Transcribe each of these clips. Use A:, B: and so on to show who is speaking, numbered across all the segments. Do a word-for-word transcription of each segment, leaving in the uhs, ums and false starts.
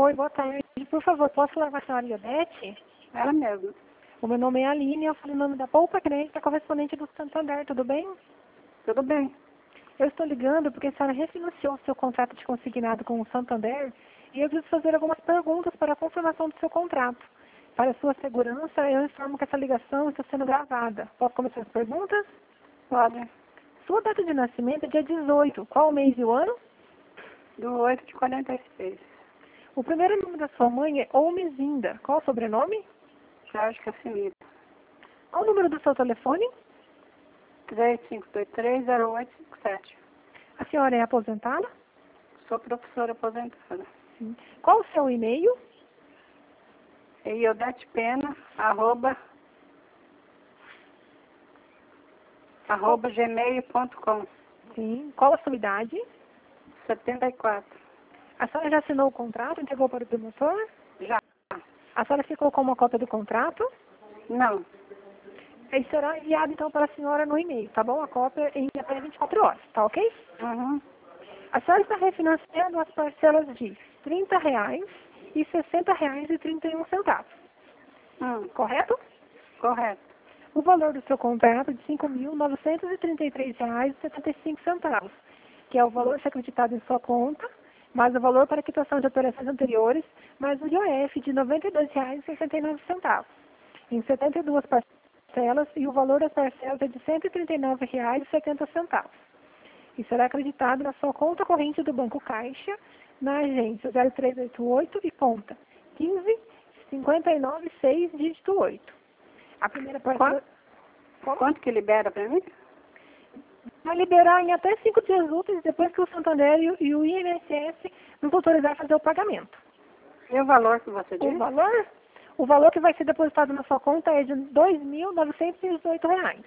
A: Oi, boa tarde. Por favor, posso falar com a senhora Iodete?
B: Ela mesma.
A: O meu nome é Aline, eu falo em nome da Poupa Crédito, correspondente do Santander, tudo bem?
B: Tudo bem.
A: Eu estou ligando porque a senhora refinanciou o seu contrato de consignado com o Santander e eu preciso fazer algumas perguntas para a confirmação do seu contrato. Para sua segurança, eu informo que essa ligação está sendo gravada. Posso começar as perguntas?
B: Pode.
A: Sua data de nascimento é dia dezoito. Qual o mês e o ano?
B: Do oito de quarenta e seis.
A: O primeiro nome da sua mãe é Olmezinda. Qual o sobrenome?
B: Jorge Casimiro.
A: Qual o número do seu telefone?
B: três cinco dois três zero oito cinco sete.
A: A senhora é aposentada?
B: Sou professora aposentada.
A: Sim. Qual o seu e-mail?
B: É iodetepena, arroba, arroba gmail ponto com.
A: Sim. Qual a sua idade?
B: setenta e quatro.
A: A senhora já assinou o contrato, entregou para o promotor?
B: Já.
A: A senhora ficou com uma cópia do contrato?
B: Não.
A: Ele será enviado então para a senhora no e-mail, tá bom? A cópia em até vinte e quatro horas, tá ok?
B: Uhum.
A: A senhora está refinanciando as parcelas de trinta reais e sessenta reais e trinta e um centavos,
B: Hum.
A: correto?
B: Correto.
A: O valor do seu contrato é de cinco mil novecentos e trinta e três reais e setenta e cinco centavos, que é o valor acreditado em sua conta, mais o valor para quitação de operações anteriores, mais o I O F de noventa e dois reais e sessenta e nove centavos, em setenta e duas parcelas, e o valor das parcelas é de cento e trinta e nove reais e setenta centavos. E será acreditado na sua conta corrente do Banco Caixa, na agência zero três oito oito e conta quinze cinquenta e nove seis, dígito oito. A primeira parcela...
B: Quanto, Quanto que libera para mim?
A: Vai liberar em até cinco dias úteis depois que o Santander e o- e o I N S S nos autorizar a fazer o pagamento.
B: E o valor que você
A: O
B: disse?
A: valor? O valor que vai ser depositado na sua conta é de dois mil novecentos e dezoito reais.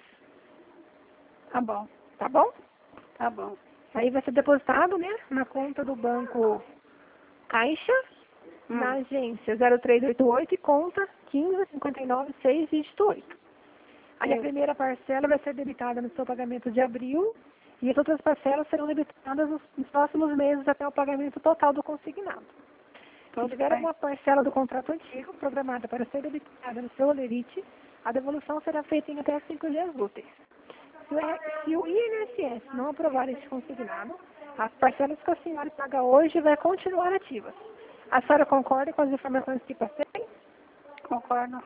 B: Tá bom.
A: Tá bom?
B: Tá bom.
A: Aí vai ser depositado, né, na conta do Banco Caixa,
B: Hum.
A: na agência zero três oito oito e conta quinze cinquenta e nove seis, dígito oito. Aí a
B: Sim.
A: primeira parcela vai ser debitada no seu pagamento de abril e as outras parcelas serão debitadas nos, nos próximos meses até o pagamento total do consignado. Se
B: Tudo
A: tiver
B: bem.
A: alguma parcela do contrato antigo programada para ser debitada no seu olerite, a devolução será feita em até cinco dias úteis. Se o, R- se o I N S S não aprovar este consignado, as parcelas que a senhora paga hoje vai continuar ativas. A senhora concorda com as informações que passei?
B: Concordo.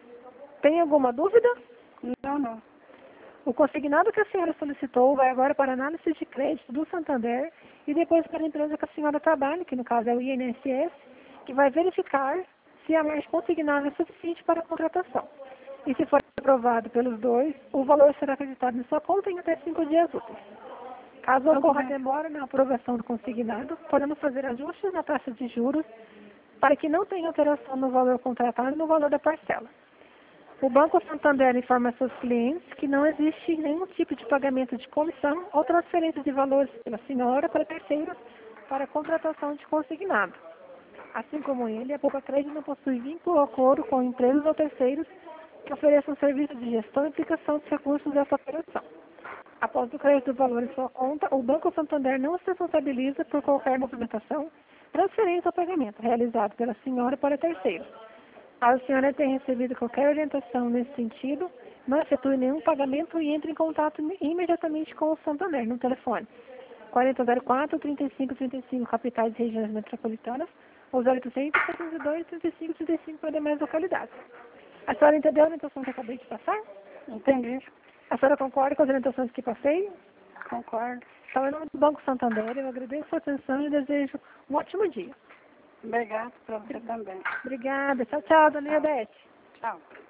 A: Tem alguma dúvida?
B: Não, não.
A: O consignado que a senhora solicitou vai agora para a análise de crédito do Santander e depois para a empresa que a senhora trabalha, que no caso é o I N S S, que vai verificar se a margem consignada é suficiente para a contratação. E se for aprovado pelos dois, o valor será acreditado em sua conta em até cinco dias úteis. Caso
B: Tudo
A: ocorra
B: bem.
A: demora na aprovação do consignado, podemos fazer ajustes na taxa de juros para que não tenha alteração no valor contratado e no valor da parcela. O Banco Santander informa seus clientes que não existe nenhum tipo de pagamento de comissão ou transferência de valores pela senhora para terceiros para a contratação de consignado. Assim como ele, a Poupa Crédito não possui vínculo ou acordo com empresas ou terceiros que ofereçam serviço de gestão e aplicação dos recursos dessa operação. Após o crédito do valor em sua conta, o Banco Santander não se responsabiliza por qualquer movimentação, transferência ou pagamento realizado pela senhora para terceiros. Caso a senhora tenha recebido qualquer orientação nesse sentido, não efetue nenhum pagamento e entre em contato imediatamente com o Santander no telefone quarenta zero quatro, trinta e cinco trinta e cinco, capitais e regiões metropolitanas, ou zero oitocentos, setenta e dois, trinta e cinco trinta e cinco para demais localidades. A senhora entendeu a orientação que eu acabei de passar?
B: Entendi.
A: A senhora concorda com as orientações que passei?
B: Concordo.
A: Então, em nome do Banco Santander, eu agradeço a sua atenção e desejo um ótimo dia.
B: Obrigado para você também.
A: Obrigada. Tchau, tchau, dona
B: Tchau.
A: Iodete.
B: Tchau.